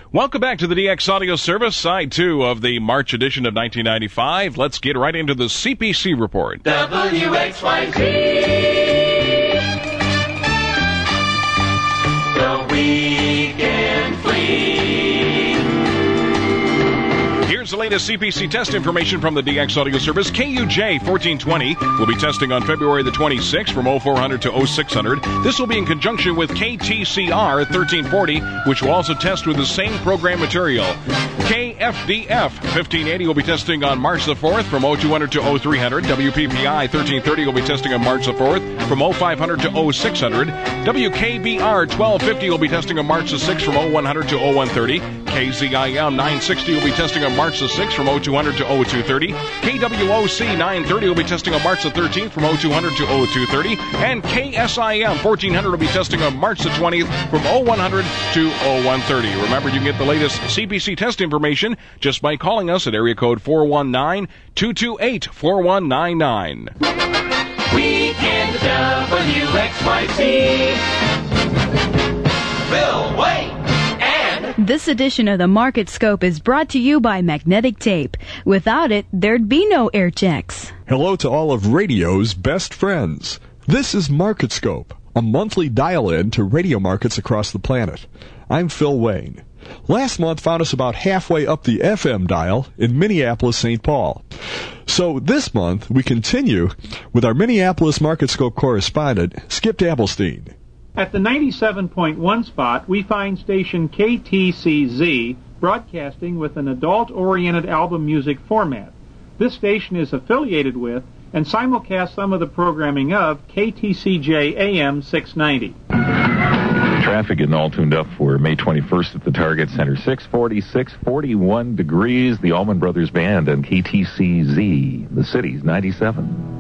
Welcome back to the DX Audio Service, side 2 of the March edition of 1995. Let's get right into the CPC report. WXYZ. The Weekend Fleet. Here's the latest CPC test information from the DX Audio Service. KUJ 1420 will be testing on February the 26th from 0400 to 0600. This will be in conjunction with KTCR 1340, which will also test with the same program material. KFDF 1580 will be testing on March the 4th from 0200 to 0300. WPPI 1330 will be testing on March the 4th from 0500 to 0600. WKBR 1250 will be testing on March the 6th from 0100 to 0130. KZIM 960 will be testing on March the 6th from 0200 to 0230. KWOC 930 will be testing on March the 13th from 0200 to 0230. And KSIM 1400 will be testing on March the 20th from 0100 to 0130. Remember, you can get the latest CPC test information just by calling us at area code 419-228-4199. Weekend WXYZ. Bill Wayne. This edition of the Market Scope is brought to you by Magnetic Tape. Without it, there'd be no air checks. Hello to all of radio's best friends. This is Market Scope, a monthly dial-in to radio markets across the planet. I'm Phil Wayne. Last month found us about halfway up the FM dial in Minneapolis, St. Paul. So this month, we continue with our Minneapolis Market Scope correspondent, Skip Appelstein. At the 97.1 spot, we find station KTCZ broadcasting with an adult-oriented album music format. This station is affiliated with and simulcasts some of the programming of KTCJ AM 690. Traffic getting all tuned up for May 21st at the Target Center. 646, 41 degrees. The Allman Brothers Band and KTCZ, the city's 97.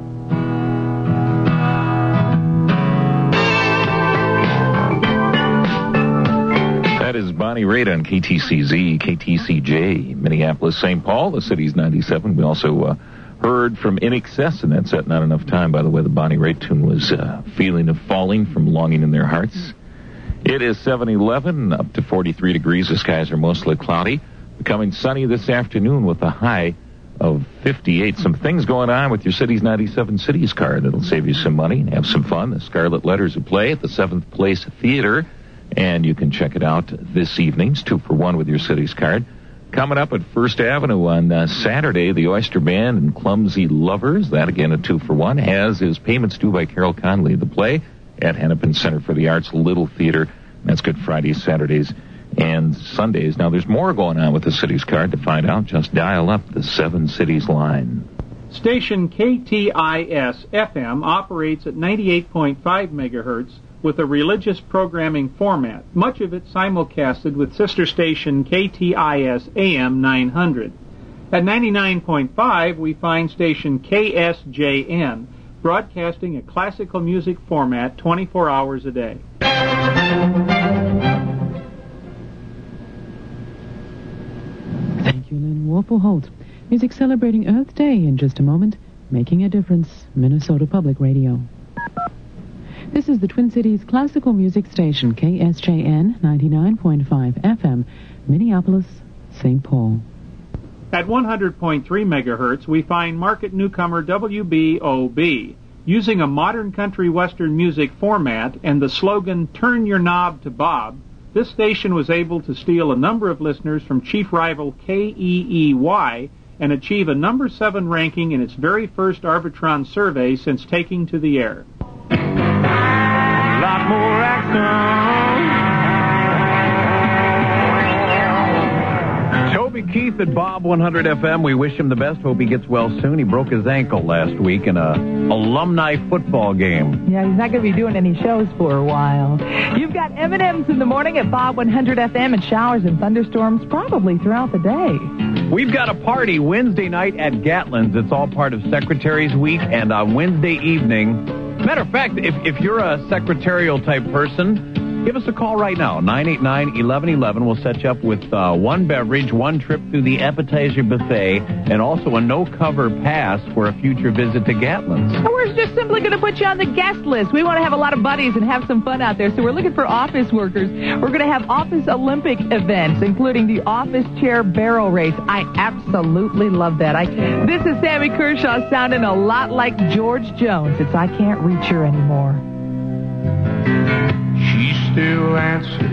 That is Bonnie Raitt on KTCZ, KTCJ, Minneapolis, St. Paul, the city's 97. We also heard from In Excess, and that's at Not Enough Time. By the way, the Bonnie Raitt tune was Feeling of Falling from Longing in Their Hearts. It is 7:11, up to 43 degrees. The skies are mostly cloudy. Becoming sunny this afternoon with a high of 58. Some things going on with your Cities 97 Cities card that'll save you some money and have some fun. The Scarlet Letters will play at the 7th Place Theater. And you can check it out this evening. It's 2 for 1 with your Cities card. Coming up at First Avenue on Saturday, the Oyster Band and Clumsy Lovers. That, again, a 2 for 1. As is Payments Due by Carol Conley. The play at Hennepin Center for the Arts Little Theater. That's Good Fridays, Saturdays, and Sundays. Now, there's more going on with the Cities card. To find out, just dial up the 7 Cities line. Station KTIS FM operates at 98.5 megahertz. With a religious programming format, much of it simulcasted with sister station KTIS AM 900. At 99.5, we find station KSJN, broadcasting a classical music format 24 hours a day. Thank you, Lynn Wolfel-Holt. Music celebrating Earth Day in just a moment. Making a Difference, Minnesota Public Radio. This is the Twin Cities classical music station, KSJN 99.5 FM, Minneapolis, St. Paul. At 100.3 megahertz, we find market newcomer WBOB. Using a modern country western music format and the slogan, Turn Your Knob to Bob, this station was able to steal a number of listeners from chief rival KEEY and achieve a number 7 ranking in its very first Arbitron survey since taking to the air. Lot more action. Toby Keith at Bob 100 FM. We wish him the best. Hope he gets well soon. He broke his ankle last week in a alumni football game. Yeah, he's not going to be doing any shows for a while. You've got M&M's in the morning at Bob 100 FM and showers and thunderstorms probably throughout the day. We've got a party Wednesday night at Gatlin's. It's all part of Secretary's Week, and on Wednesday evening... Matter of fact, if you're a secretarial type person, Give us a call right now, 989-1111. We'll set you up with one beverage, one trip through the appetizer buffet, and also a no-cover pass for a future visit to Gatlin's. And we're just simply going to put you on the guest list. We want to have a lot of buddies and have some fun out there, so we're looking for office workers. We're going to have office Olympic events, including the office chair barrel race. I absolutely love that. This is Sammy Kershaw sounding a lot like George Jones. It's I Can't Reach Her Anymore. She still answers.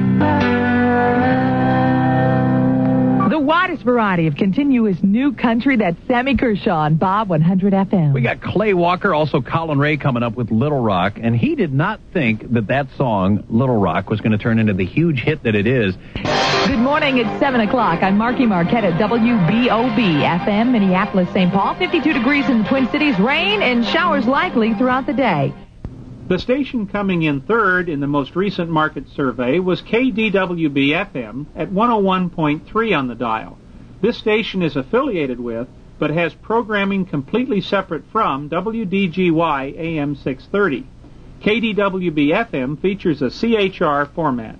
The widest variety of continuous new country. That's Sammy Kershaw on Bob 100 FM. We got Clay Walker, also Colin Ray coming up with Little Rock, and he did not think that song, Little Rock, was going to turn into the huge hit that it is. Good morning, it's 7 o'clock. I'm Marky Marquette at WBOB FM, Minneapolis, St. Paul. 52 degrees in the Twin Cities, rain and showers likely throughout the day. The station coming in third in the most recent market survey was KDWB-FM at 101.3 on the dial. This station is affiliated with, but has programming completely separate from, WDGY AM 630. KDWB-FM features a CHR format.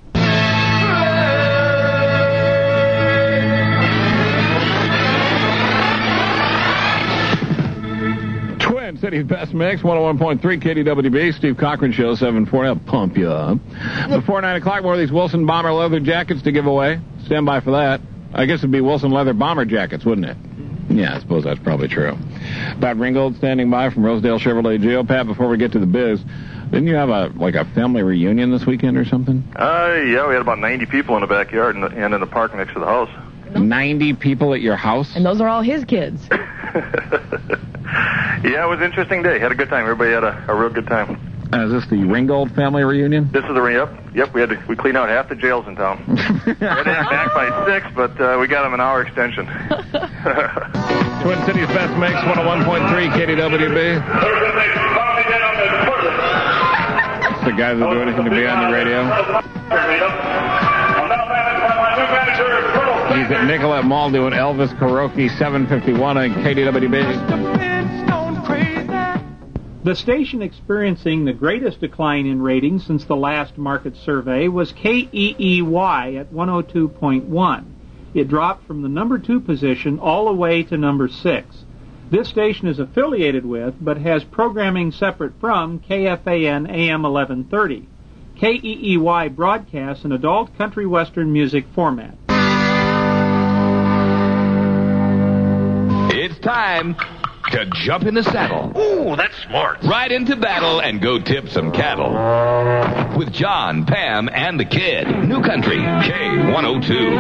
Twin City's Best Mix, 101.3 KDWB. Steve Cochran Show, 740. I'll pump you up. Before 9 o'clock, more of these Wilson Bomber leather jackets to give away. Stand by for that. I guess it'd be Wilson leather bomber jackets, wouldn't it? Yeah, I suppose that's probably true. Pat Ringgold standing by from Rosedale Chevrolet Jail. Pat, before we get to the biz, didn't you have a family reunion this weekend or something? Yeah, we had about 90 people in the backyard and in the park next to the house. 90 people at your house? And those are all his kids. Yeah, it was an interesting day. Had a good time. Everybody had a real good time. Is this the Ringgold family reunion? This is the Yep. We cleaned out half the jails in town. We had to get back by 6, but we got them an hour extension. Twin Cities Best Mix, 101.3 KDWB. It's the guys that do anything to be on the radio. He's at Nicollet Mall doing Elvis Karaoke, 751 on KDWB. The station experiencing the greatest decline in ratings since the last market survey was KEEY at 102.1. It dropped from the number 2 position all the way to number 6. This station is affiliated with, but has programming separate from, KFAN AM 1130. KEEY broadcasts an adult country western music format. It's time to jump in the saddle. Ooh, that's smart. Ride into battle and go tip some cattle. With John, Pam, and the Kid. New Country, K102.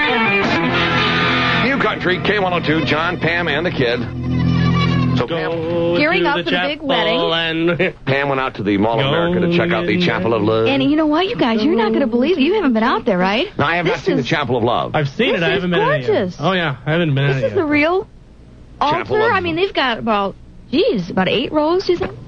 New Country, K102, John, Pam, and the Kid. So Pam, gearing up for the big wedding. Pam went out to the Mall of America to check out the Chapel of Love. And you know what, you guys, you're not going to believe it. You haven't been out there, right? No, I have not seen the Chapel of Love. I've seen it. I haven't been in it yet. Oh, yeah. I haven't been in it yet. This is the real altar. I mean, they've got about 8 rows, do you think?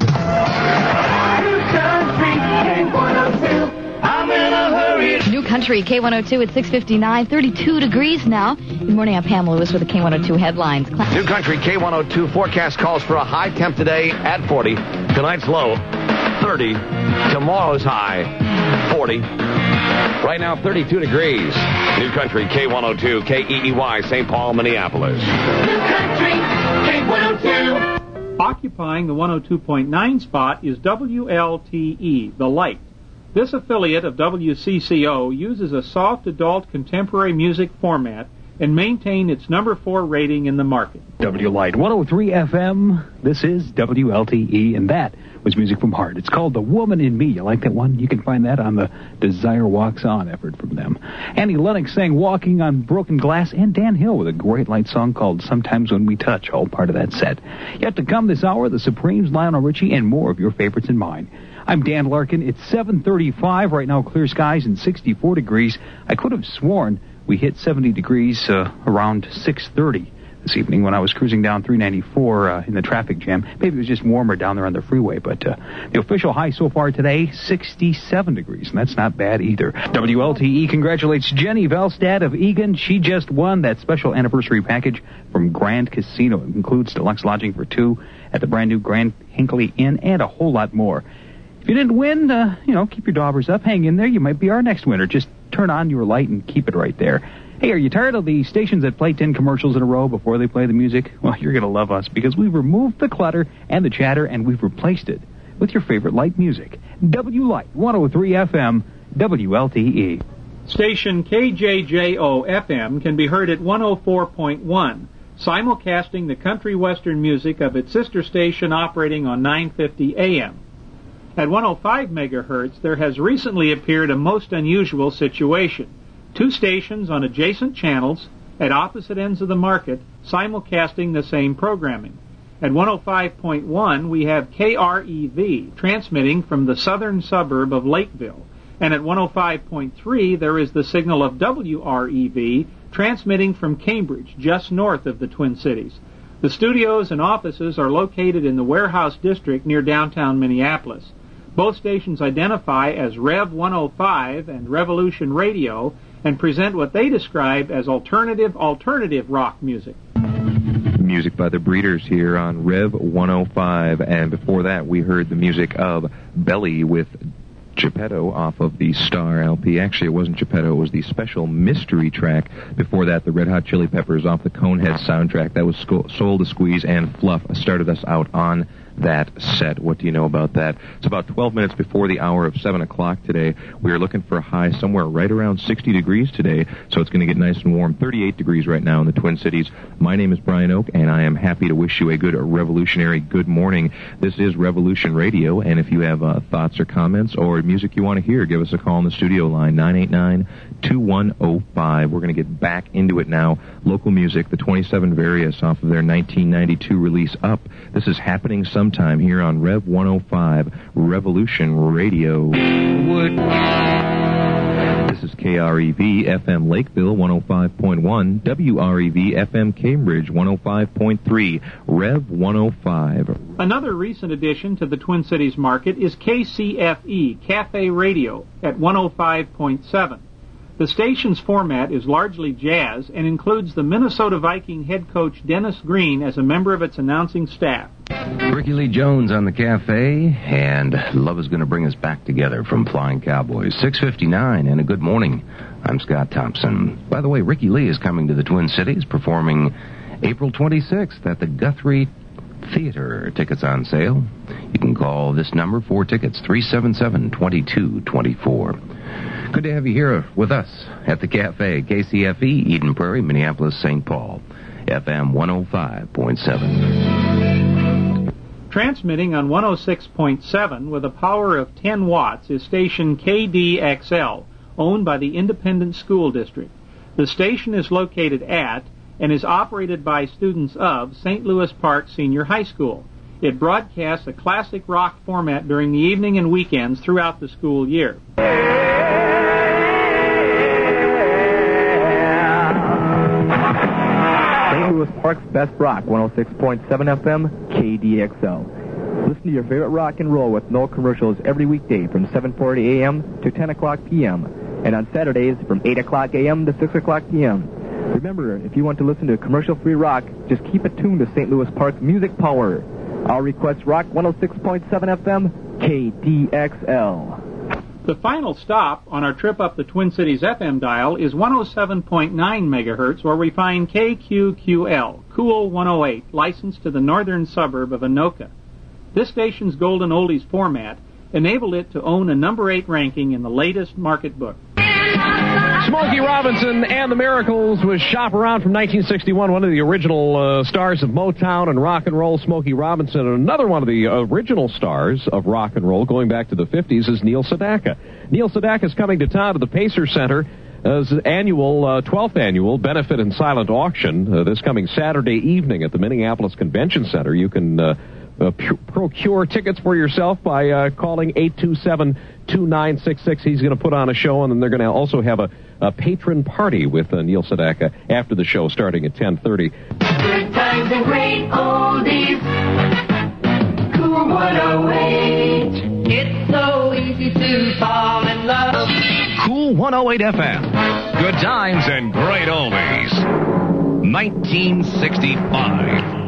New Country, K102 at 6:59, 32 degrees now. Good morning, I'm Pam Lewis with the K102 headlines. New Country, K102 forecast calls for a high temp today at 40. Tonight's low, 30. Tomorrow's high, 40. Right now, 32 degrees. New Country, K102, KEEY, St. Paul, Minneapolis. New Country, K102. Occupying the 102.9 spot is WLTE, The Light. This affiliate of WCCO uses a soft adult contemporary music format and maintain its number 4 rating in the market. W Light 103 FM. This is WLTE, and that was Music from Heart. It's called The Woman in Me. You like that one? You can find that on the Desire Walks On effort from them. Annie Lennox sang Walking on Broken Glass, and Dan Hill with a great light song called Sometimes When We Touch, all part of that set. Yet to come this hour, the Supremes, Lionel Richie, and more of your favorites and mine. I'm Dan Larkin. It's 7:35 right now, clear skies and 64 degrees. I could have sworn we hit 70 degrees around 6:30 this evening when I was cruising down 394 in the traffic jam. Maybe it was just warmer down there on the freeway, but the official high so far today, 67 degrees, and that's not bad either. WLTE congratulates Jenny Velstad of Egan. She just won that special anniversary package from Grand Casino. It includes deluxe lodging for 2 at the brand new Grand Hinckley Inn and a whole lot more. If you didn't win, keep your daubers up. Hang in there. You might be our next winner. Just turn on your light and keep it right there. Hey, are you tired of the stations that play 10 commercials in a row before they play the music? Well, you're going to love us because we've removed the clutter and the chatter, and we've replaced it with your favorite light music. W-Light, 103 FM, WLTE. Station KJJO-FM can be heard at 104.1, simulcasting the country western music of its sister station operating on 950 AM. At 105 megahertz, there has recently appeared a most unusual situation. 2 stations on adjacent channels at opposite ends of the market simulcasting the same programming. At 105.1, we have KREV transmitting from the southern suburb of Lakeville. And at 105.3, there is the signal of WREV transmitting from Cambridge, just north of the Twin Cities. The studios and offices are located in the Warehouse District near downtown Minneapolis. Both stations identify as Rev 105 and Revolution Radio and present what they describe as alternative rock music. Music by the Breeders here on Rev 105, and before that we heard the music of Belly with Geppetto off of the Star LP. Actually, it wasn't Geppetto, it was the special mystery track. Before that, the Red Hot Chili Peppers off the Conehead soundtrack. That was Soul to Squeeze, and Fluff started us out on that set. What do you know about that? It's about 12 minutes before the hour of 7 o'clock today. We are looking for a high somewhere right around 60 degrees today, so it's going to get nice and warm. 38 degrees right now in the Twin Cities. My name is Brian Oak, and I am happy to wish you a good revolutionary good morning. This is Revolution Radio, and if you have thoughts or comments or music you want to hear, give us a call on the studio line, 989-2105. We're going to get back into it now. Local music, the 27 Various off of their 1992 release, Up. This is happening sometime here on Rev 105, Revolution Radio. This is KREV FM Lakeville 105.1, WREV FM Cambridge 105.3, Rev 105. Another recent addition to the Twin Cities market is KCFE, Cafe Radio, at 105.7. The station's format is largely jazz and includes the Minnesota Viking head coach Dennis Green as a member of its announcing staff. Ricky Lee Jones on the Cafe, and love is going to bring us back together from Flying Cowboys. 6:59, and a good morning. I'm Scott Thompson. By the way, Ricky Lee is coming to the Twin Cities, performing April 26th at the Guthrie Theater. Tickets on sale. You can call this number for tickets, 377-2224. Good to have you here with us at the Cafe, KCFE, Eden Prairie, Minneapolis, St. Paul, FM 105.7. Transmitting on 106.7 with a power of 10 watts is station KDXL, owned by the Independent School District. The station is located at and is operated by students of St. Louis Park Senior High School. It broadcasts a classic rock format during the evening and weekends throughout the school year. St. Louis Park's best rock, 106.7 FM, KDXL. Listen to your favorite rock and roll with no commercials every weekday from 7:40 a.m. to 10 o'clock p.m. and on Saturdays from 8 o'clock a.m. to 6 o'clock p.m. Remember, if you want to listen to commercial-free rock, just keep it tuned to St. Louis Park's Music Power. Our request rock, 106.7 FM, KDXL. The final stop on our trip up the Twin Cities FM dial is 107.9 megahertz, where we find KQQL, Cool 108, licensed to the northern suburb of Anoka. This station's Golden Oldies format enabled it to own a number 8 ranking in the latest market book. Smokey Robinson and the Miracles was Shop Around from 1961, one of the original stars of Motown and rock and roll, Smokey Robinson. And another one of the original stars of rock and roll going back to the 50s is Neil Sedaka. Neil Sedaka is coming to town to the Pacer Center as annual, 12th annual benefit and silent auction this coming Saturday evening at the Minneapolis Convention Center. You can procure tickets for yourself by calling 827-2966. He's going to put on a show, and then they're going to also have a patron party with Neil Sedaka after the show starting at 10:30. Good times and great oldies. Cool 108. It's so easy to fall in love. Cool 108 FM. Good times and great oldies. 1965.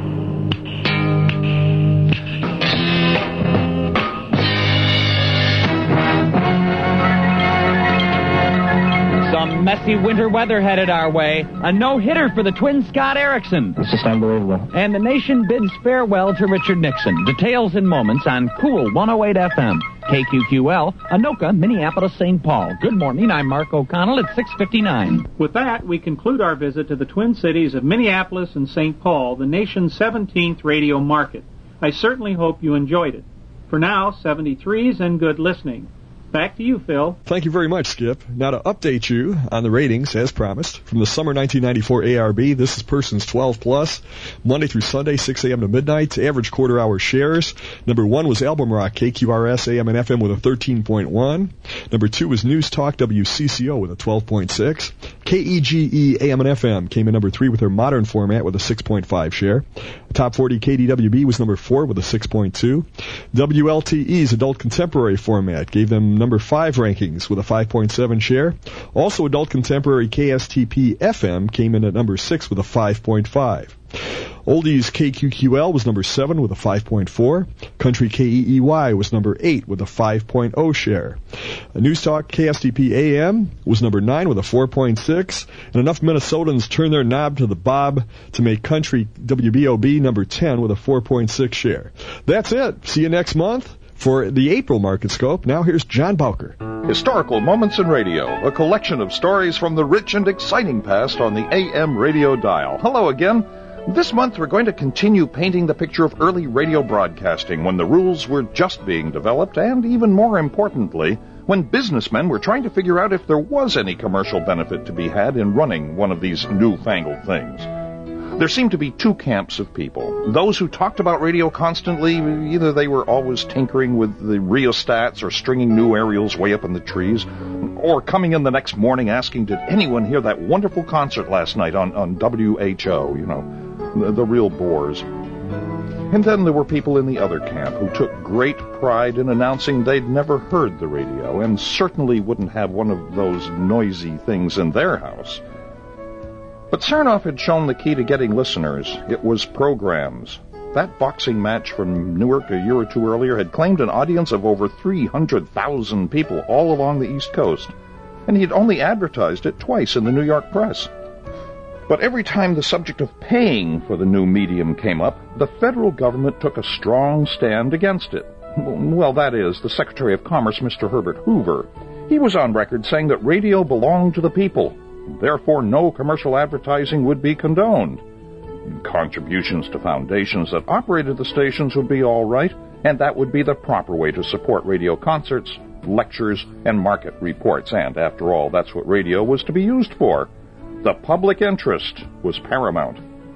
some messy winter weather headed our way. A no-hitter for the twin Scott Erickson. It's just unbelievable. And the nation bids farewell to Richard Nixon. Details in moments on Cool 108 FM. KQQL, Anoka, Minneapolis, St. Paul. Good morning, I'm Mark O'Connell at 6:59. With that, we conclude our visit to the Twin Cities of Minneapolis and St. Paul, the nation's 17th radio market. I certainly hope you enjoyed it. For now, 73s and good listening. Back to you, Phil. Thank you very much, Skip. Now to update you on the ratings, as promised, from the summer 1994 ARB, this is persons 12 plus, Monday through Sunday, 6 a.m. to midnight, average quarter-hour shares. Number 1 was Album Rock, KQRS, AM and FM with a 13.1. Number 2 was News Talk, WCCO with a 12.6. KEGE, AM and FM came in number 3 with their modern format with a 6.5 share. Top 40 KDWB was number 4 with a 6.2. WLTE's adult contemporary format gave them number 5 rankings with a 5.7 share. Also, adult contemporary KSTP FM came in at number 6 with a 5.5. Oldies KQQL was number 7 with a 5.4. Country KEEY was number 8 with a 5.0 share. News Talk KSTP AM was number 9 with a 4.6. And enough Minnesotans turned their knob to the bob to make Country WBOB number 10 with a 4.6 share. That's it. See you next month for the April Market Scope. Now here's John Bowker. Historical Moments in Radio, a collection of stories from the rich and exciting past on the AM radio dial. Hello again. This month we're going to continue painting the picture of early radio broadcasting when the rules were just being developed and, even more importantly, when businessmen were trying to figure out if there was any commercial benefit to be had in running one of these newfangled things. There seemed to be 2 camps of people. Those who talked about radio constantly, either they were always tinkering with the rheostats or stringing new aerials way up in the trees, or coming in the next morning asking, did anyone hear that wonderful concert last night on WHO, you know, the real bores. And then there were people in the other camp who took great pride in announcing they'd never heard the radio and certainly wouldn't have one of those noisy things in their house. But Sarnoff had shown the key to getting listeners. It was programs. That boxing match from Newark a year or 2 earlier had claimed an audience of over 300,000 people all along the East Coast, and he'd only advertised it twice in the New York press. But every time the subject of paying for the new medium came up, the federal government took a strong stand against it. Well, that is, the Secretary of Commerce, Mr. Herbert Hoover. He was on record saying that radio belonged to the people. Therefore, no commercial advertising would be condoned. Contributions to foundations that operated the stations would be all right, and that would be the proper way to support radio concerts, lectures, and market reports. And, after all, that's what radio was to be used for. The public interest was paramount.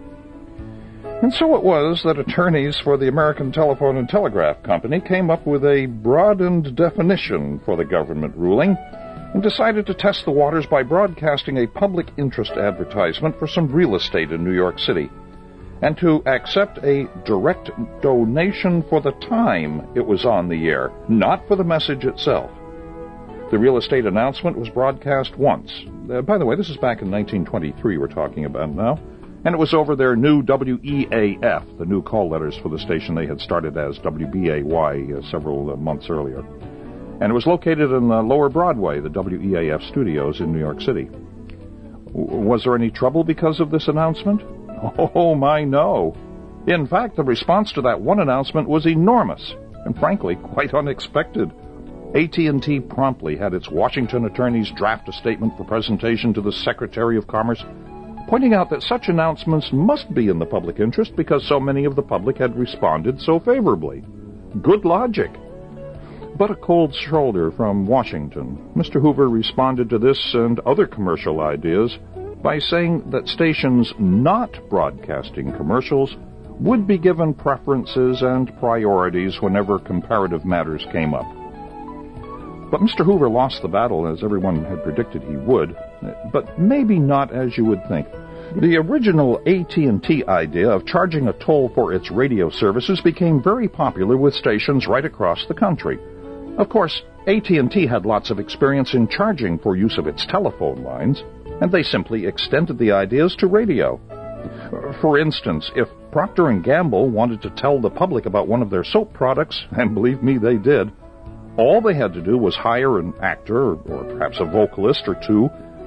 And so it was that attorneys for the American Telephone and Telegraph Company came up with a broadened definition for the government ruling, and decided to test the waters by broadcasting a public interest advertisement for some real estate in New York City, and to accept a direct donation for the time it was on the air, not for the message itself. The real estate announcement was broadcast once. By the way, this is back in 1923 we're talking about now, and it was over their new WEAF, the new call letters for the station they had started as WBAY several months earlier. And it was located in Lower Broadway, the WEAF studios in New York City. Was there any trouble because of this announcement? Oh, my, no. In fact, the response to that one announcement was enormous, and frankly, quite unexpected. AT&T promptly had its Washington attorneys draft a statement for presentation to the Secretary of Commerce, pointing out that such announcements must be in the public interest because so many of the public had responded so favorably. Good logic. But a cold shoulder from Washington. Mr. Hoover responded to this and other commercial ideas by saying that stations not broadcasting commercials would be given preferences and priorities whenever comparative matters came up. But Mr. Hoover lost the battle, as everyone had predicted he would, but maybe not as you would think. The original AT&T idea of charging a toll for its radio services became very popular with stations right across the country. Of course, AT&T had lots of experience in charging for use of its telephone lines, and they simply extended the ideas to radio. For instance, if Procter & Gamble wanted to tell the public about one of their soap products, and believe me, they did, all they had to do was hire an actor or perhaps a vocalist or two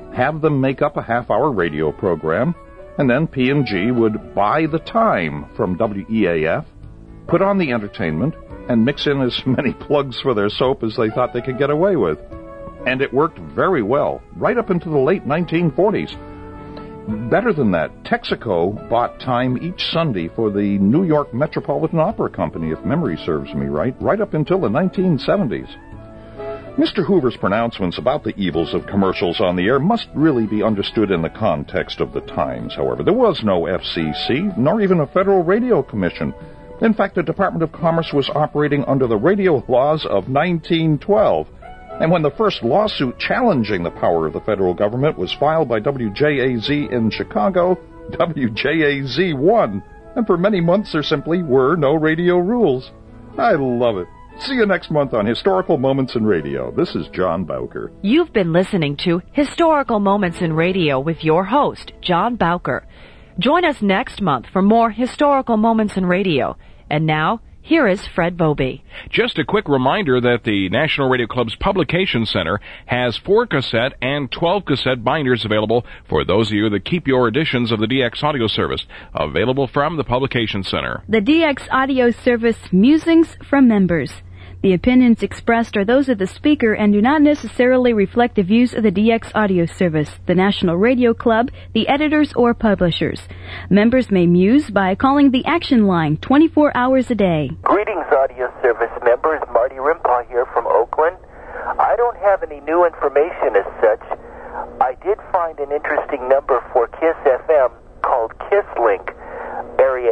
have them make up a half-hour radio program, and then P&G would buy the time from WEAF, put on the entertainment, and mix in as many plugs for their soap as they thought they could get away with. And it worked very well, right up into the late 1940s. Better than that, Texaco bought time each Sunday for the New York Metropolitan Opera Company, if memory serves me right up until the 1970s. Mr. Hoover's pronouncements about the evils of commercials on the air must really be understood in the context of the times, however. There was no FCC, nor even a Federal Radio Commission. In fact, the Department of Commerce was operating under the radio laws of 1912. And when the first lawsuit challenging the power of the federal government was filed by WJAZ in Chicago, WJAZ won. And for many months there simply were no radio rules. I love it. See you next month on Historical Moments in Radio. This is John Bowker. You've been listening to Historical Moments in Radio with your host, John Bowker. Join us next month for more Historical Moments in Radio. And now, here is Fred Bobey. Just a quick reminder that the National Radio Club's Publication Center has 4 cassette and 12 cassette binders available for those of you that keep your editions of the DX Audio Service. Available from the Publication Center. The DX Audio Service, musings from members. The opinions expressed are those of the speaker and do not necessarily reflect the views of the DX Audio Service, the National Radio Club, the editors, or publishers. Members may muse by calling the Action Line 24 hours a day. Greetings, Audio Service members. Marty Rimpaw here from Oakland. I don't have any new information as such. I did find an interesting number for KISS FM called KISS-Link, area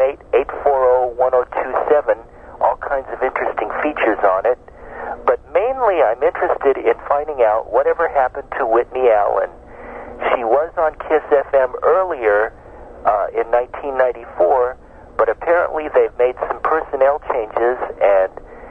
818-840-1027. All kinds of interesting features on it. But mainly I'm interested in finding out whatever happened to Whitney Allen. She was on KISS FM earlier in 1994, but apparently they've made some personnel changes, and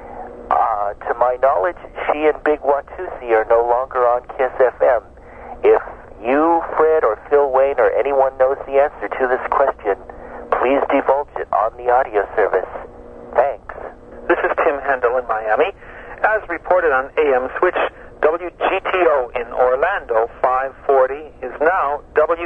to my knowledge, she and Big Watusi are no longer on KISS FM. If you, Fred, or Phil Wayne, or anyone knows the answer to this question, please divulge it on the audio service. Thanks. This is Tim Hendel in Miami. As reported on AM Switch, WGTO in Orlando 540 is now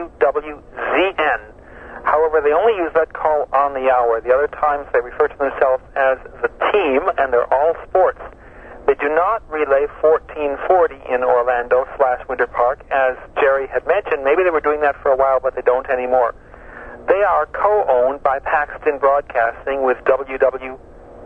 WWZN. However, they only use that call on the hour. The other times they refer to themselves as the team, and they're all sports. They do not relay 1440 in Orlando/Winter Park, as Jerry had mentioned. Maybe they were doing that for a while, but they don't anymore. They are co-owned by Paxton Broadcasting with WWNZ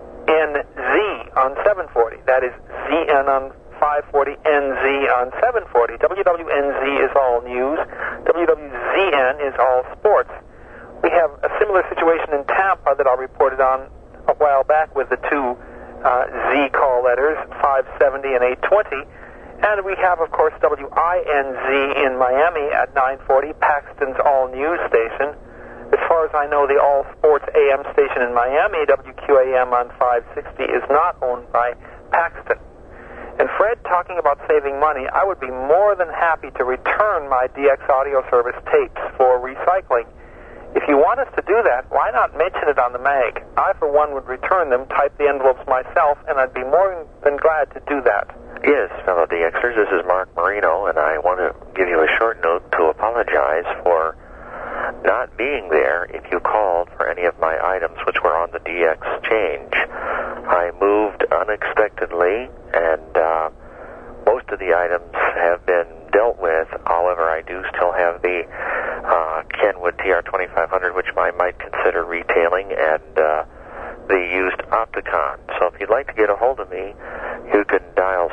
on 740. That is ZN on 540, NZ on 740. WWNZ is all news. WWZN is all sports. We have a similar situation in Tampa that I reported on a while back with the two Z call letters, 570 and 820. And we have, of course, WINZ in Miami at 940, Paxton's all news station. As far as I know, the all-sports AM station in Miami, WQAM on 560, is not owned by Paxton. And Fred, talking about saving money, I would be more than happy to return my DX Audio Service tapes for recycling. If you want us to do that, why not mention it on the mag? I, for one, would return them, type the envelopes myself, and I'd be more than glad to do that. Yes, fellow DXers, this is Mark Marino, and I want to give you a short note to apologize for not being there if you called for any of my items which were on the DX change. I moved unexpectedly, and most of the items have been dealt with. However, I do still have the Kenwood TR2500, which I might consider retailing, and the used Opticon. So if you'd like to get a hold of me, you can dial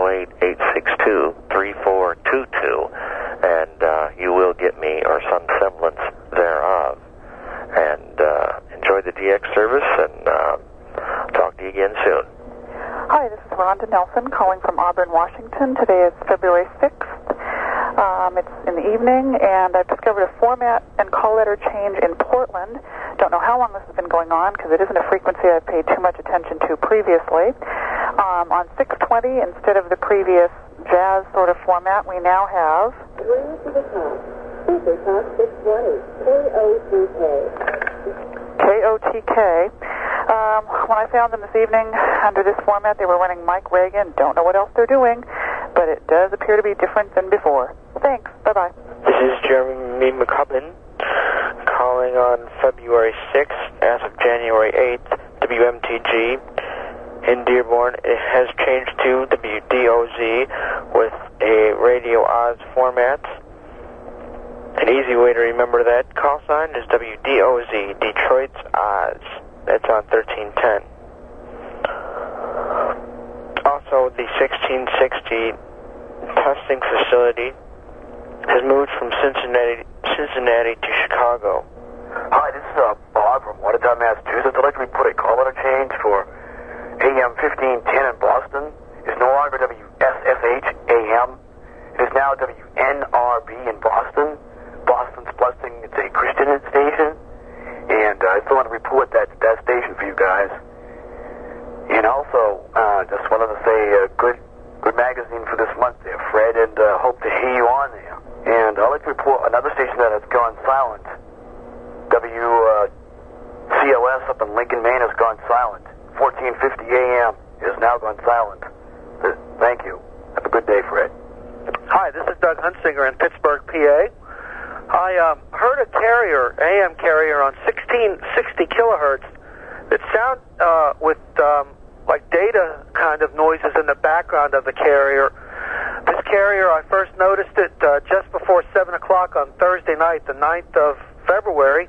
708-862-3422, and you will get me, or some semblance thereof. And enjoy the DX service, and talk to you again soon. Hi, this is Rhonda Nelson calling from Auburn, Washington. Today is February 6th. It's in the evening, and I've discovered a format and call letter change in Portland. Don't know how long this has been going on, because it isn't a frequency I've paid too much attention to previously. On 620, instead of the previous jazz sort of format, we now have... Super Talk 620, KOTK. When I found them this evening under this format, they were running Mike Reagan. Don't know what else they're doing, but it does appear to be different than before. Thanks. Bye-bye. This is Jeremy McCubbin calling on February 6th as of January 8th, WMTG in Dearborn. It has changed to WDOZ with a Radio Oz format. An easy way to remember that call sign is WDOZ, Detroit's Oz. That's on 1310. Also, the 1660 testing facility has moved from Cincinnati to Chicago. Hi, this is Bob from Watertown, Massachusetts. I'd like to report a call letter change for AM 1510 in Boston. It's no longer WSSH AM. It is now WNRB in Boston. Boston's blessing. It's a Christian station. And I still want to report that station for you guys. And also, just wanted to say good magazine for this month there, Fred, and hope to hear you on there. And I'd like to report another station that has gone silent. WCOS up in Lincoln, Maine has gone silent. 1450 AM has now gone silent. Thank you. Have a good day, Fred. Hi, this is Doug Hunsinger in Pittsburgh, PA. I heard a carrier, AM carrier, on 1660 kilohertz that sound with like data kind of noises in the background of the carrier. This carrier, I first noticed it just before 7 o'clock on Thursday night, the 9th of February.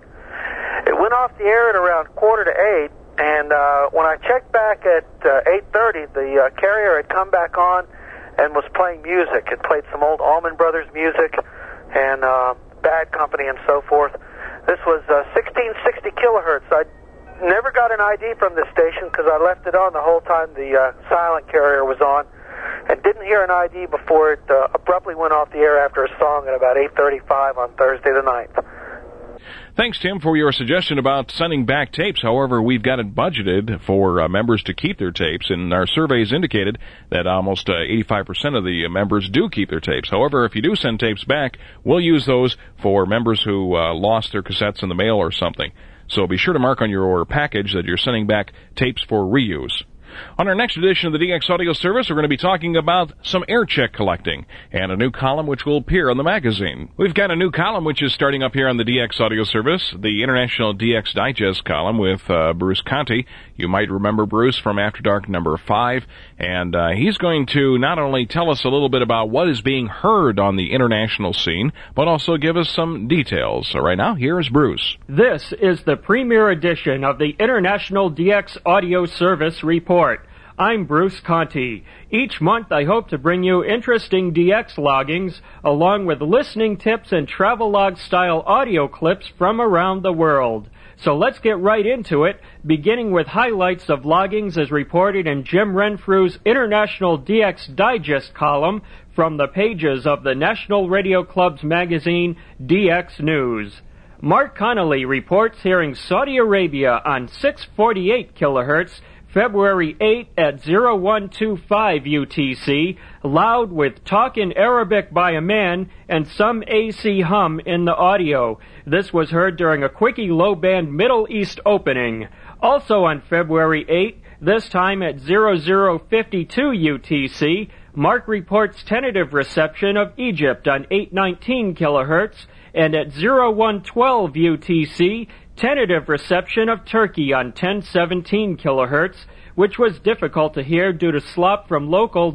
It went off the air at around 7:45, and when I checked back at 8:30, the carrier had come back on and was playing music. It played some old Allman Brothers music and Bad Company and so forth. This was 1660 kilohertz. I never got an ID from this station because I left it on the whole time the silent carrier was on, and didn't hear an ID before it abruptly went off the air after a song at about 8:35 on Thursday the 9th. Thanks, Tim, for your suggestion about sending back tapes. However, we've got it budgeted for members to keep their tapes, and our surveys indicated that almost 85% of the members do keep their tapes. However, if you do send tapes back, we'll use those for members who lost their cassettes in the mail or something. So be sure to mark on your package that you're sending back tapes for reuse. On our next edition of the DX Audio Service, we're going to be talking about some air check collecting and a new column which will appear on the magazine. We've got a new column which is starting up here on the DX Audio Service, the International DX Digest column with Bruce Conti. You might remember Bruce from After Dark number 5, and he's going to not only tell us a little bit about what is being heard on the international scene, but also give us some details. So right now, here is Bruce. This is the premiere edition of the International DX Audio Service Report. I'm Bruce Conti. Each month I hope to bring you interesting DX loggings along with listening tips and travelogue style audio clips from around the world. So let's get right into it, beginning with highlights of loggings as reported in Jim Renfrew's International DX Digest column from the pages of the National Radio Club's magazine DX News. Mark Connolly reports hearing Saudi Arabia on 648 kilohertz February 8 at 0125 UTC, loud with talk in Arabic by a man and some AC hum in the audio. This was heard during a quickie low-band Middle East opening. Also on February 8, this time at 0052 UTC, Mark reports tentative reception of Egypt on 819 kilohertz, and at 0112 UTC, tentative reception of Turkey on 1017 kilohertz, which was difficult to hear due to slop from local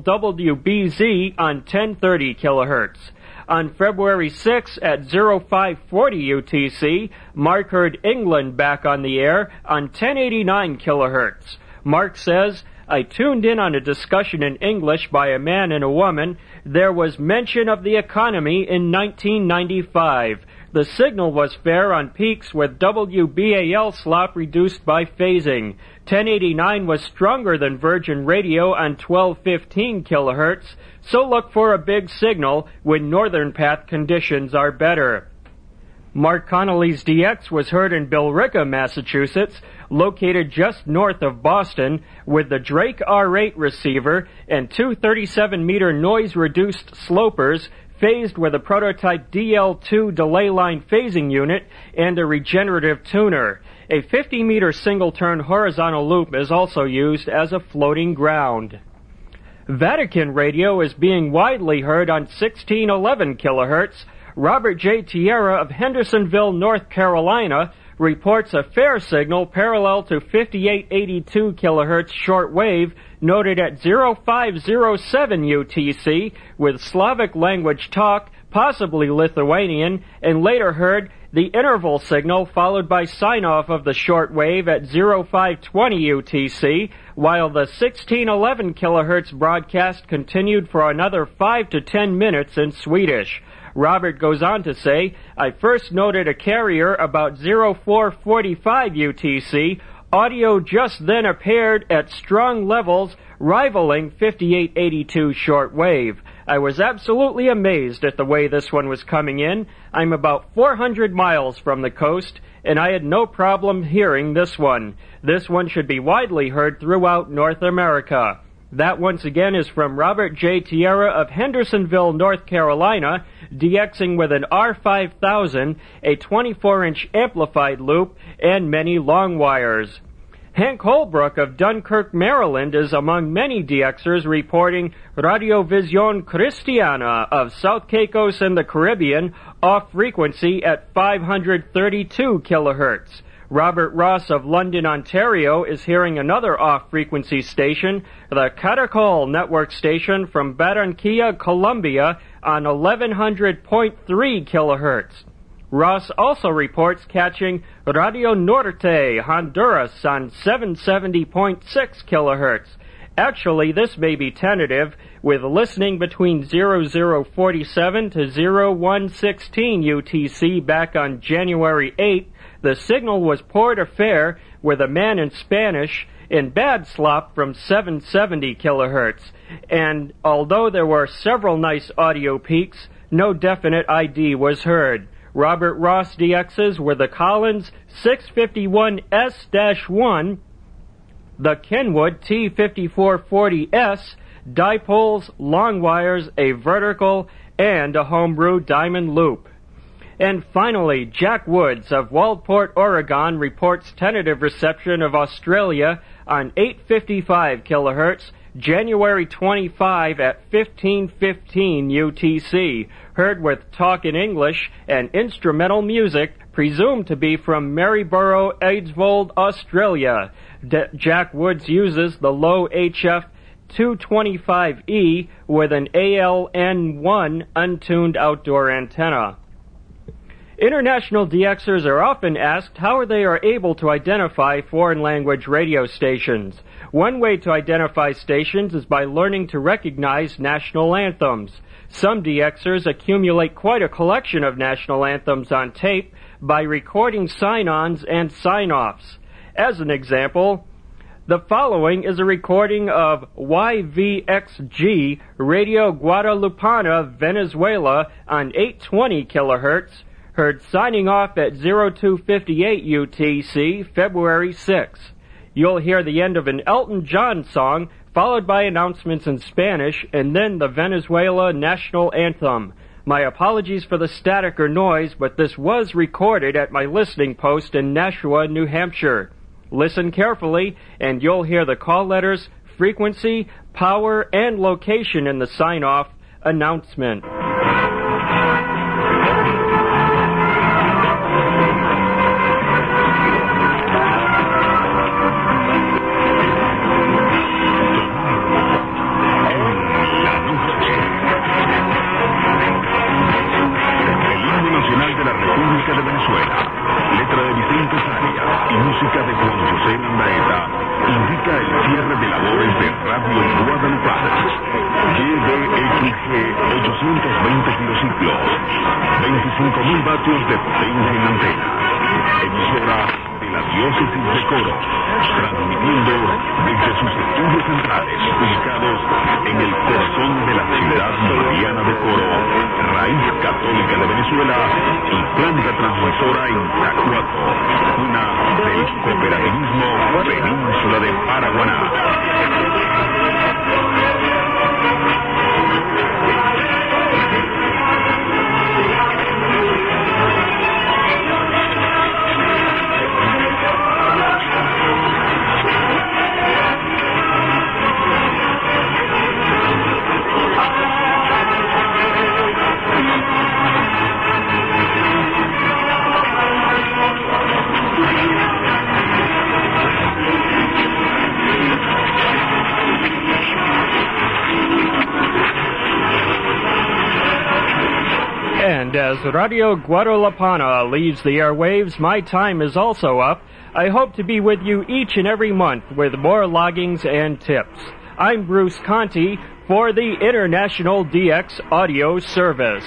WBZ on 1030 kilohertz. On February 6 at 0540 UTC, Mark heard England back on the air on 1089 kilohertz. Mark says, I tuned in on a discussion in English by a man and a woman. There was mention of the economy in 1995. The signal was fair on peaks with WBAL slop reduced by phasing. 1089 was stronger than Virgin Radio on 1215 kilohertz, so look for a big signal when northern path conditions are better. Mark Connolly's DX was heard in Billerica, Massachusetts, located just north of Boston, with the Drake R8 receiver and two 37-meter noise-reduced slopers phased with a prototype DL2 delay line phasing unit and a regenerative tuner. A 50-meter single-turn horizontal loop is also used as a floating ground. Vatican Radio is being widely heard on 1611 kilohertz. Robert J. Tierra of Hendersonville, North Carolina, reports a fair signal parallel to 5882 kilohertz shortwave noted at 0507 UTC with Slavic language talk, possibly Lithuanian, and later heard the interval signal followed by sign-off of the shortwave at 0520 UTC, while the 1611 kilohertz broadcast continued for another 5 to 10 minutes in Swedish. Robert goes on to say, I first noted a carrier about 0445 UTC. Audio just then appeared at strong levels rivaling 5882 shortwave. I was absolutely amazed at the way this one was coming in. I'm about 400 miles from the coast, and I had no problem hearing this one. This one should be widely heard throughout North America. That, once again, is from Robert J. Tierra of Hendersonville, North Carolina, DXing with an R5000, a 24-inch amplified loop, and many long wires. Hank Holbrook of Dunkirk, Maryland, is among many DXers reporting Radio Visión Cristiana of South Caicos in the Caribbean, off frequency at 532 kilohertz. Robert Ross of London, Ontario, is hearing another off-frequency station, the Caracol network station from Barranquilla, Colombia, on 1100.3 kilohertz. Ross also reports catching Radio Norte, Honduras, on 770.6 kilohertz. Actually, this may be tentative, with listening between 0047 to 0116 UTC back on January 8th. The signal was Port Affair with a man in Spanish in bad slop from 770 kilohertz. And although there were several nice audio peaks, no definite ID was heard. Robert Ross DXs were the Collins 651S-1, the Kenwood T5440S, dipoles, long wires, a vertical, and a homebrew diamond loop. And finally, Jack Woods of Waldport, Oregon, reports tentative reception of Australia on 855 kilohertz, January 25 at 1515 UTC, heard with talk in English and instrumental music, presumed to be from Maryborough, Eidsvold, Australia. Jack Woods uses the low HF 225E with an ALN1 untuned outdoor antenna. International DXers are often asked how they are able to identify foreign language radio stations. One way to identify stations is by learning to recognize national anthems. Some DXers accumulate quite a collection of national anthems on tape by recording sign-ons and sign-offs. As an example, the following is a recording of YVXG Radio Guadalupana, Venezuela on 820 kilohertz, heard signing off at 0258 UTC, February 6. You'll hear the end of an Elton John song, followed by announcements in Spanish, and then the Venezuela national anthem. My apologies for the static or noise, but this was recorded at my listening post in Nashua, New Hampshire. Listen carefully, and you'll hear the call letters, frequency, power, and location in the sign-off announcement. De potencia en antena, emisora de la diócesis de Coro, transmitiendo desde sus estudios centrales ubicados en el corazón de la ciudad mariana de Coro, raíz católica de Venezuela y planta transmisora en Tacuato, cuna del cooperativismo península de Paraguaná. As Radio Guadalupana leaves the airwaves, my time is also up. I hope to be with you each and every month with more loggings and tips. I'm Bruce Conti for the International DX Audio Service.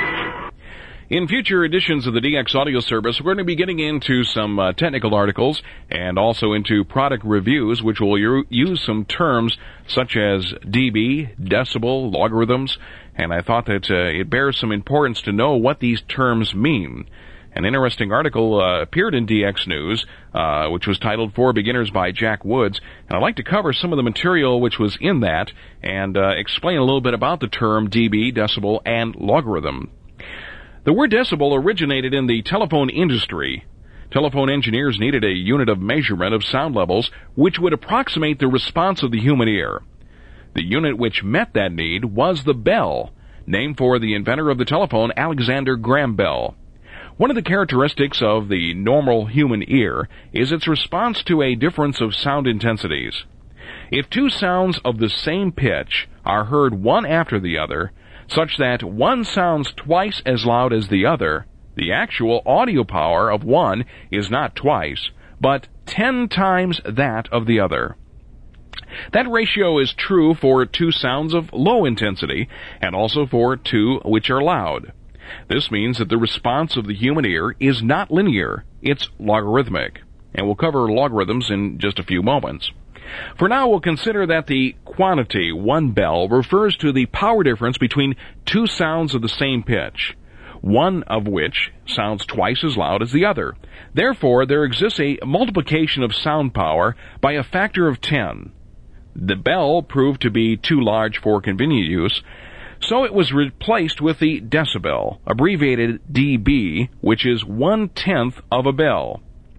In future editions of the DX Audio Service, we're going to be getting into some technical articles and also into product reviews, which will use some terms such as dB, decibel, logarithms, and I thought that it bears some importance to know what these terms mean. An interesting article appeared in DX News, which was titled For Beginners by Jack Woods, and I'd like to cover some of the material which was in that and explain a little bit about the term dB, decibel, and logarithm. The word decibel originated in the telephone industry. Telephone engineers needed a unit of measurement of sound levels which would approximate the response of the human ear. The unit which met that need was the bell, named for the inventor of the telephone, Alexander Graham Bell. One of the characteristics of the normal human ear is its response to a difference of sound intensities. If two sounds of the same pitch are heard one after the other, such that one sounds twice as loud as the other, the actual audio power of one is not twice, but 10 times that of the other. That ratio is true for two sounds of low intensity, and also for two which are loud. This means that the response of the human ear is not linear, it's logarithmic, and we'll cover logarithms in just a few moments. For now, we'll consider that the quantity, 1 bell, refers to the power difference between two sounds of the same pitch, one of which sounds twice as loud as the other. Therefore, there exists a multiplication of sound power by a factor of 10. The bell proved to be too large for convenient use, so it was replaced with the decibel, abbreviated dB, which is 1/10 of a bell.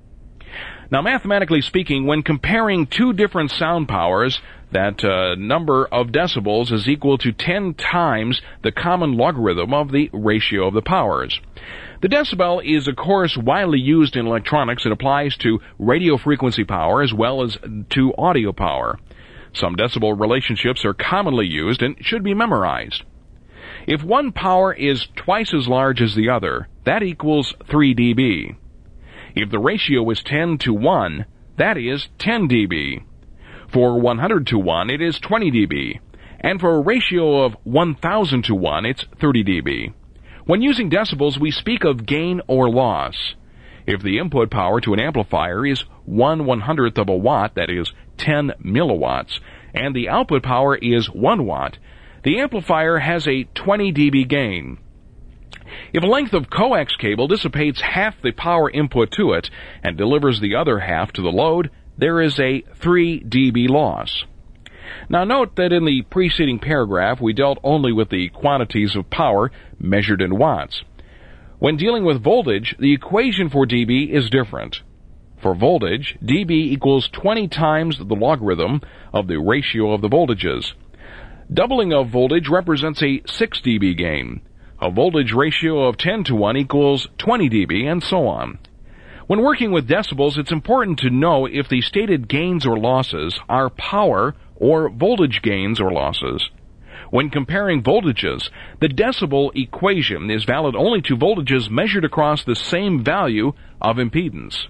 Now, mathematically speaking, when comparing two different sound powers, that number of decibels is equal to 10 times the common logarithm of the ratio of the powers. The decibel is, of course, widely used in electronics. It applies to radio frequency power as well as to audio power. Some decibel relationships are commonly used and should be memorized. If one power is twice as large as the other, that equals 3 dB. If the ratio is 10 to 1, that is 10 dB. For 100 to 1, it is 20 dB. And for a ratio of 1,000 to 1, it's 30 dB. When using decibels, we speak of gain or loss. If the input power to an amplifier is 1/100th of a watt, that is 10 milliwatts, and the output power is 1 watt, the amplifier has a 20 dB gain. If a length of coax cable dissipates half the power input to it and delivers the other half to the load, there is a 3 dB loss. Now note that in the preceding paragraph we dealt only with the quantities of power measured in watts. When dealing with voltage, the equation for dB is different. For voltage, dB equals 20 times the logarithm of the ratio of the voltages. Doubling of voltage represents a 6 dB gain. A voltage ratio of 10 to 1 equals 20 dB, and so on. When working with decibels, it's important to know if the stated gains or losses are power or voltage gains or losses. When comparing voltages, the decibel equation is valid only to voltages measured across the same value of impedance.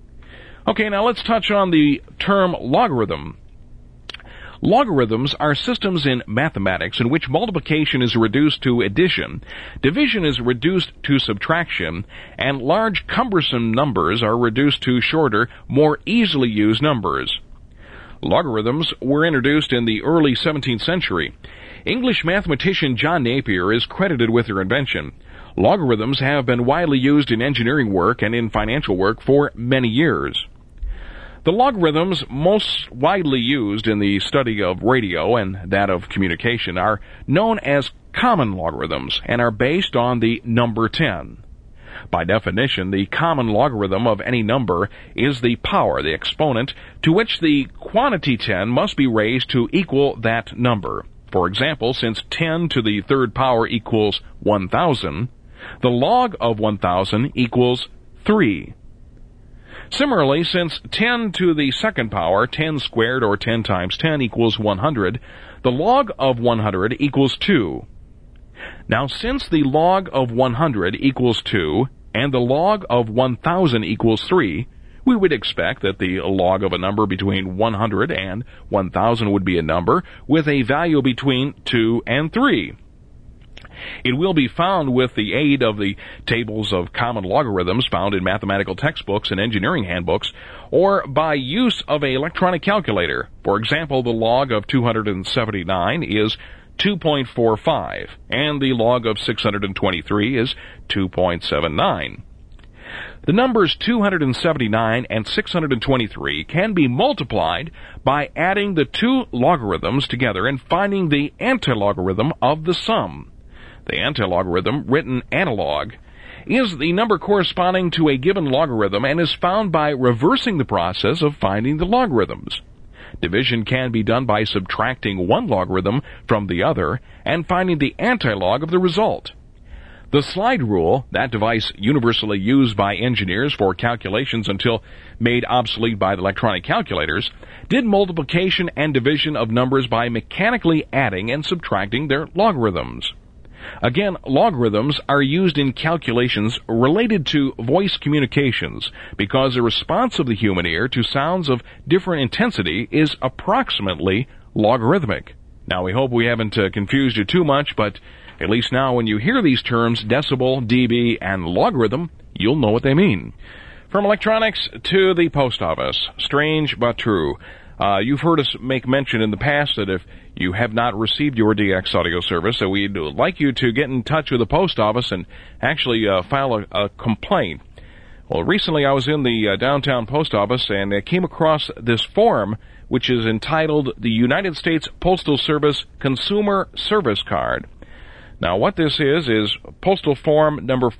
Okay, now let's touch on the term logarithm. Logarithms are systems in mathematics in which multiplication is reduced to addition, division is reduced to subtraction, and large cumbersome numbers are reduced to shorter, more easily used numbers. Logarithms were introduced in the early 17th century. English mathematician John Napier is credited with their invention. Logarithms have been widely used in engineering work and in financial work for many years. The logarithms most widely used in the study of radio and that of communication are known as common logarithms and are based on the number 10. By definition, the common logarithm of any number is the power, the exponent, to which the quantity 10 must be raised to equal that number. For example, since 10 to the third power equals 1,000, the log of 1,000 equals 3. Similarly, since 10 to the second power, 10 squared or 10 times 10 equals 100, the log of 100 equals 2. Now, since the log of 100 equals 2 and the log of 1,000 equals 3, we would expect that the log of a number between 100 and 1,000 would be a number with a value between 2 and 3. It will be found with the aid of the tables of common logarithms found in mathematical textbooks and engineering handbooks, or by use of an electronic calculator. For example, the log of 279 is 2.45, and the log of 623 is 2.79. The numbers 279 and 623 can be multiplied by adding the two logarithms together and finding the antilogarithm of the sum. The antilogarithm, written analog, is the number corresponding to a given logarithm and is found by reversing the process of finding the logarithms. Division can be done by subtracting one logarithm from the other and finding the antilog of the result. The slide rule, that device universally used by engineers for calculations until made obsolete by the electronic calculators, did multiplication and division of numbers by mechanically adding and subtracting their logarithms. Again, logarithms are used in calculations related to voice communications because the response of the human ear to sounds of different intensity is approximately logarithmic. Now, we hope we haven't confused you too much, but at least now when you hear these terms, decibel, dB, and logarithm, you'll know what they mean. From electronics to the post office, strange but true. You've heard us make mention in the past that if you have not received your DX audio service, that we'd like you to get in touch with the post office and actually file a complaint. Well, recently I was in the downtown post office and came across this form which is entitled the United States Postal Service Consumer Service Card. Now, what this is postal form number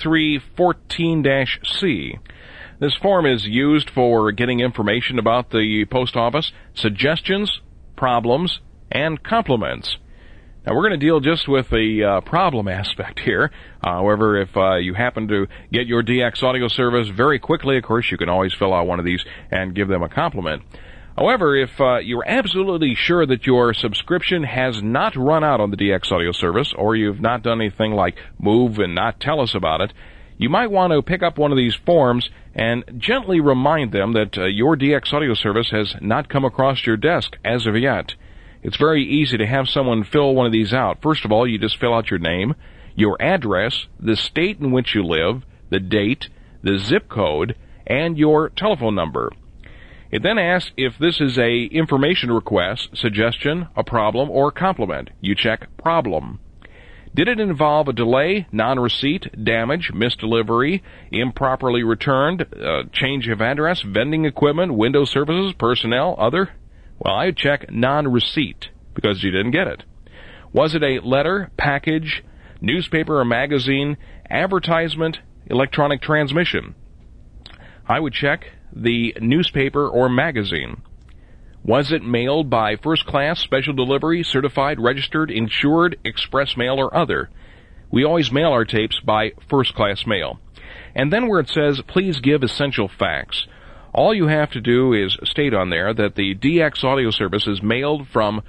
4314-C. This form is used for getting information about the post office, suggestions, problems, and compliments. Now, we're going to deal just with the problem aspect here. However, if you happen to get your DX audio service very quickly, of course, you can always fill out one of these and give them a compliment. However, if you're absolutely sure that your subscription has not run out on the DX audio service, or you've not done anything like move and not tell us about it, you might want to pick up one of these forms and gently remind them that your DX audio service has not come across your desk as of yet. It's very easy to have someone fill one of these out. First of all, you just fill out your name, your address, the state in which you live, the date, the zip code, and your telephone number. It then asks if this is a information request, suggestion, a problem, or compliment. You check problem. Did it involve a delay, non-receipt, damage, misdelivery, improperly returned, change of address, vending equipment, window services, personnel, other? Well, I would check non-receipt because you didn't get it. Was it a letter, package, newspaper or magazine, advertisement, electronic transmission? I would check the newspaper or magazine. Was it mailed by first class, special delivery, certified, registered, insured, express mail, or other? We always mail our tapes by first class mail. And then where it says, please give essential facts, all you have to do is state on there that the DX audio service is mailed from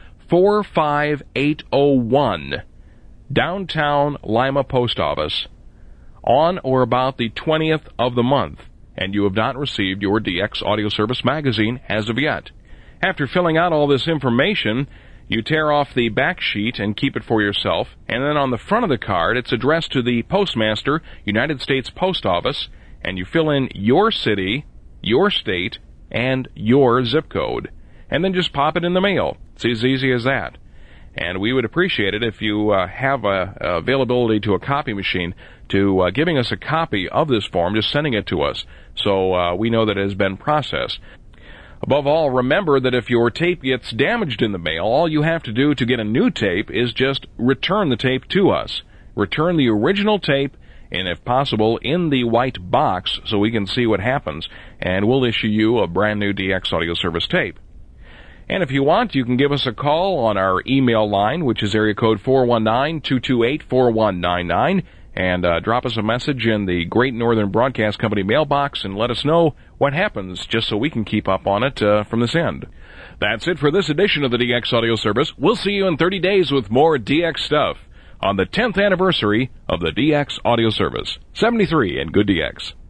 45801 downtown Lima Post Office on or about the 20th of the month, and you have not received your DX audio service magazine as of yet. After filling out all this information, you tear off the back sheet and keep it for yourself, and then on the front of the card, it's addressed to the Postmaster, United States Post Office, and you fill in your city, your state, and your zip code, and then just pop it in the mail. It's as easy as that. And we would appreciate it if you have availability to a copy machine to giving us a copy of this form, just sending it to us so we know that it has been processed. Above all, remember that if your tape gets damaged in the mail, all you have to do to get a new tape is just return the tape to us. Return the original tape, and if possible, in the white box so we can see what happens, and we'll issue you a brand new DX audio service tape. And if you want, you can give us a call on our email line, which is area code 419-228-4199, and drop us a message in the Great Northern Broadcast Company mailbox and let us know what happens, just so we can keep up on it from this end. That's it for this edition of the DX Audio Service. We'll see you in 30 days with more DX stuff. on the 10th anniversary of the DX audio service. 73 and good DX.